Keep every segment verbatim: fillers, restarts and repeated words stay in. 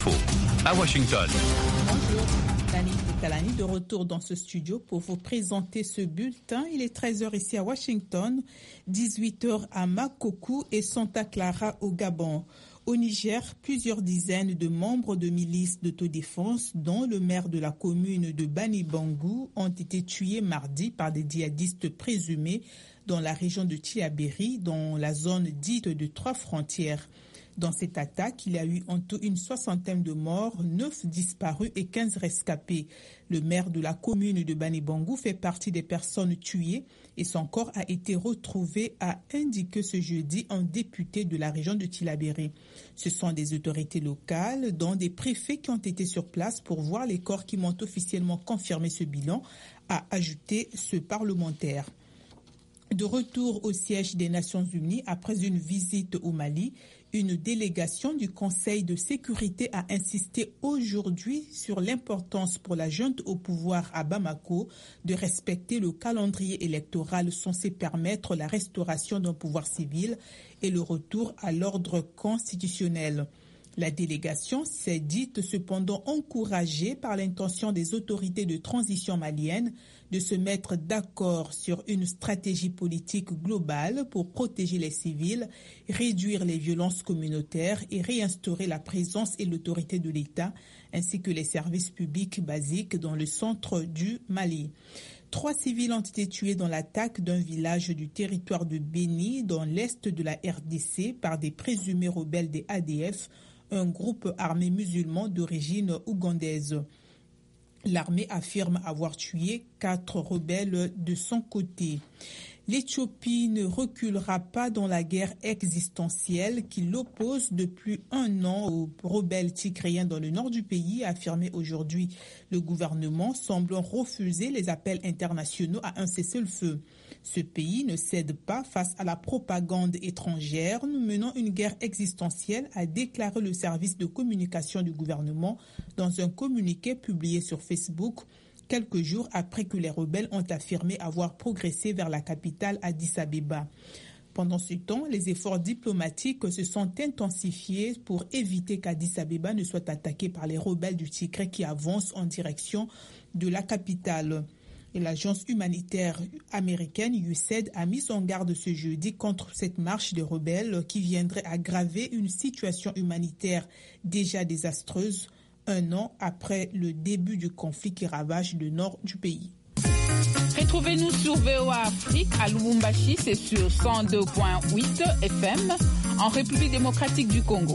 À Washington. Bonjour, Dani Kalani de retour dans ce studio pour vous présenter ce bulletin. Il est treize heures ici à Washington, dix-huit heures à Makoko et Santa Clara au Gabon. Au Niger, plusieurs dizaines de membres de milices d'autodéfense, dont le maire de la commune de Bani Bangou, ont été tués mardi par des djihadistes présumés dans la région de Tillabéri, dans la zone dite de trois frontières. Dans cette attaque, il y a eu en tout une soixantaine de morts, neuf disparus et quinze rescapés. Le maire de la commune de Bani Bangou fait partie des personnes tuées et son corps a été retrouvé, a indiqué ce jeudi un député de la région de Tillabéri. Ce sont des autorités locales, dont des préfets qui ont été sur place pour voir les corps qui m'ont officiellement confirmé ce bilan, a ajouté ce parlementaire. De retour au siège des Nations Unies après une visite au Mali, une délégation du Conseil de sécurité a insisté aujourd'hui sur l'importance pour la junte au pouvoir à Bamako de respecter le calendrier électoral censé permettre la restauration d'un pouvoir civil et le retour à l'ordre constitutionnel. La délégation s'est dite cependant encouragée par l'intention des autorités de transition maliennes de se mettre d'accord sur une stratégie politique globale pour protéger les civils, réduire les violences communautaires et réinstaurer la présence et l'autorité de l'État, ainsi que les services publics basiques dans le centre du Mali. Trois civils ont été tués dans l'attaque d'un village du territoire de Béni, dans l'est de la R D C, par des présumés rebelles des A D F, un groupe armé musulman d'origine ougandaise. L'armée affirme avoir tué quatre rebelles de son côté. L'Éthiopie ne reculera pas dans la guerre existentielle qui l'oppose depuis un an aux rebelles tigréens dans le nord du pays, a affirmé aujourd'hui le gouvernement, semblant refuser les appels internationaux à un cessez-le-feu. Ce pays ne cède pas face à la propagande étrangère. Nous menons une guerre existentielle, a déclaré le service de communication du gouvernement dans un communiqué publié sur Facebook, quelques jours après que les rebelles ont affirmé avoir progressé vers la capitale Addis Abeba. Pendant ce temps, les efforts diplomatiques se sont intensifiés pour éviter qu'Addis Abeba ne soit attaqué par les rebelles du Tigré qui avancent en direction de la capitale. Et l'agence humanitaire américaine U S A I D a mis en garde ce jeudi contre cette marche des rebelles qui viendrait aggraver une situation humanitaire déjà désastreuse un an après le début du conflit qui ravage le nord du pays. Retrouvez-nous sur V O A Afrique à Lubumbashi, c'est sur cent deux virgule huit F M, en République démocratique du Congo.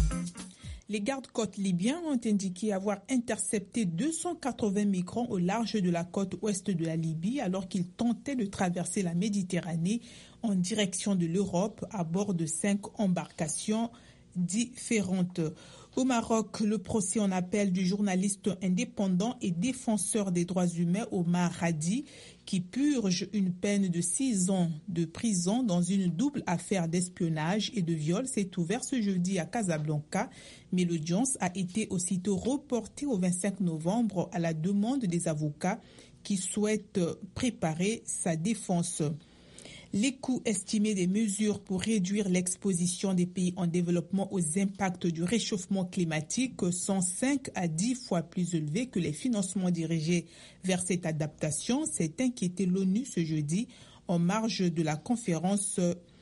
Les gardes-côtes libyens ont indiqué avoir intercepté deux cent quatre-vingts migrants au large de la côte ouest de la Libye alors qu'ils tentaient de traverser la Méditerranée en direction de l'Europe à bord de cinq embarcations différentes. Au Maroc, le procès en appel du journaliste indépendant et défenseur des droits humains Omar Hadi, qui purge une peine de six ans de prison dans une double affaire d'espionnage et de viol, s'est ouvert ce jeudi à Casablanca, mais l'audience a été aussitôt reportée au vingt-cinq novembre à la demande des avocats qui souhaitent préparer sa défense. Les coûts estimés des mesures pour réduire l'exposition des pays en développement aux impacts du réchauffement climatique sont cinq à dix fois plus élevés que les financements dirigés vers cette adaptation, s'est inquiété l'ONU ce jeudi en marge de la conférence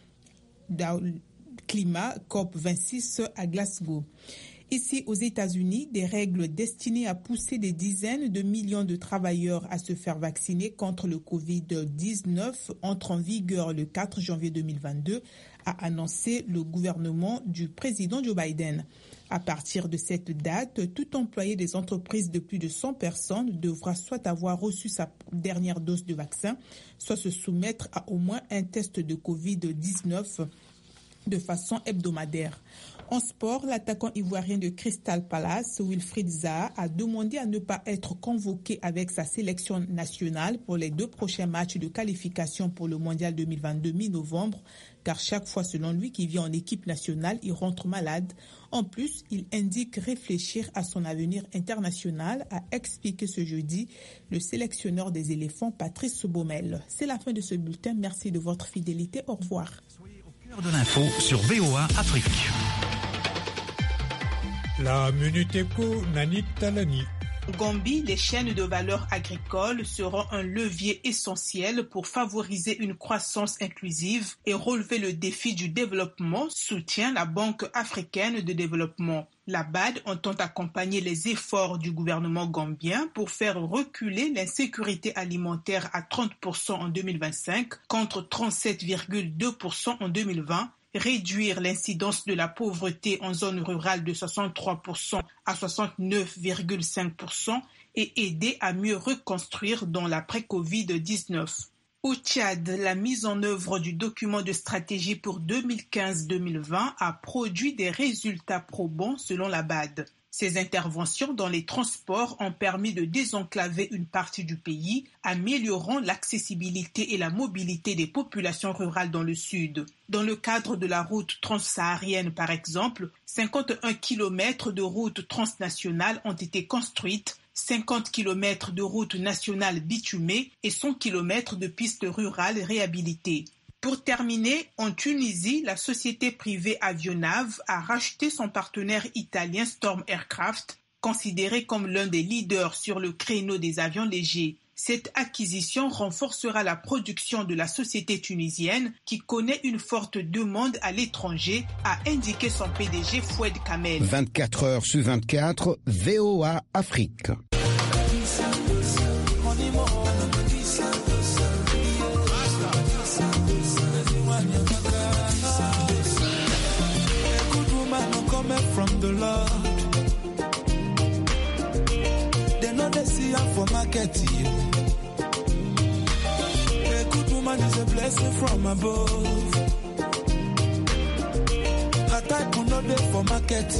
climat COP vingt-six à Glasgow. Ici, aux États-Unis, des règles destinées à pousser des dizaines de millions de travailleurs à se faire vacciner contre le covid dix-neuf entrent en vigueur le quatre janvier deux mille vingt-deux, a annoncé le gouvernement du président Joe Biden. À partir de cette date, tout employé des entreprises de plus de cent personnes devra soit avoir reçu sa dernière dose de vaccin, soit se soumettre à au moins un test de covid dix-neuf de façon hebdomadaire. En sport, l'attaquant ivoirien de Crystal Palace, Wilfried Zaha, a demandé à ne pas être convoqué avec sa sélection nationale pour les deux prochains matchs de qualification pour le Mondial deux mille vingt-deux mi-novembre, car chaque fois, selon lui, qu'il vient en équipe nationale, il rentre malade. En plus, il indique réfléchir à son avenir international, a expliqué ce jeudi le sélectionneur des éléphants, Patrice Baumel. C'est la fin de ce bulletin. Merci de votre fidélité. Au revoir. Soyez au cœur de l'info sur V O A Afrique. La Minute Éco, Nani Talani. Gambie, les chaînes de valeur agricole seront un levier essentiel pour favoriser une croissance inclusive et relever le défi du développement, soutient la Banque africaine de développement. La B A D entend accompagner les efforts du gouvernement gambien pour faire reculer l'insécurité alimentaire à trente pour cent en deux mille vingt-cinq contre trente-sept virgule deux pour cent en deux mille vingt, réduire l'incidence de la pauvreté en zone rurale de soixante-trois pour cent à soixante-neuf virgule cinq pour cent et aider à mieux reconstruire dans l'après-covid dix-neuf. Au Tchad, la mise en œuvre du document de stratégie pour deux mille quinze deux mille vingt a produit des résultats probants selon la B A D. Ces interventions dans les transports ont permis de désenclaver une partie du pays, améliorant l'accessibilité et la mobilité des populations rurales dans le sud. Dans le cadre de la route transsaharienne, par exemple, cinquante et un kilomètres de routes transnationales ont été construites, cinquante kilomètres de routes nationales bitumées et cent kilomètres de pistes rurales réhabilitées. Pour terminer, en Tunisie, la société privée Avionav a racheté son partenaire italien Storm Aircraft, considéré comme l'un des leaders sur le créneau des avions légers. Cette acquisition renforcera la production de la société tunisienne qui connaît une forte demande à l'étranger, a indiqué son P D G Foued Kamel. vingt-quatre heures sur vingt-quatre, V O A Afrique. From the Lord, they know they see her for market. A good woman is a blessing from above. Her type will not be for market.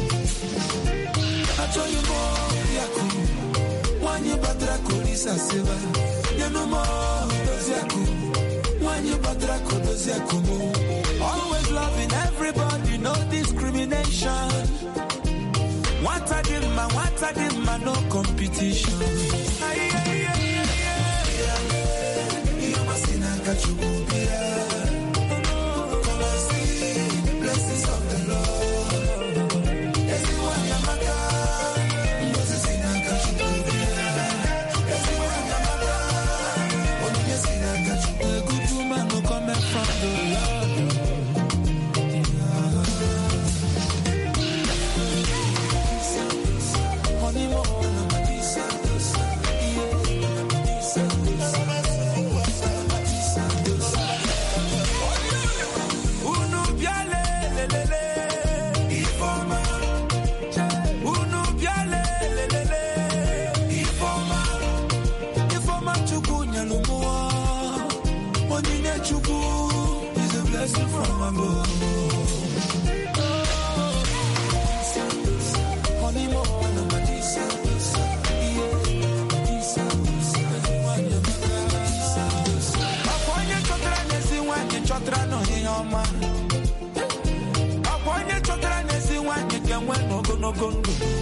I told you more, Yaku. One year batra kolisa seva. You know more, those Yaku. One year batra kodos Yaku. Always loving everybody, no discrimination. What I did, man, what I did, man, no competition. Aye, aye, aye, aye, aye. You must see na kachubia. Come and see the blessings of the Lord. Everyone yamaka. Moses see na kachubia. Everyone yamaka. Only see na kachubia. A good woman no come from the Lord. Gondo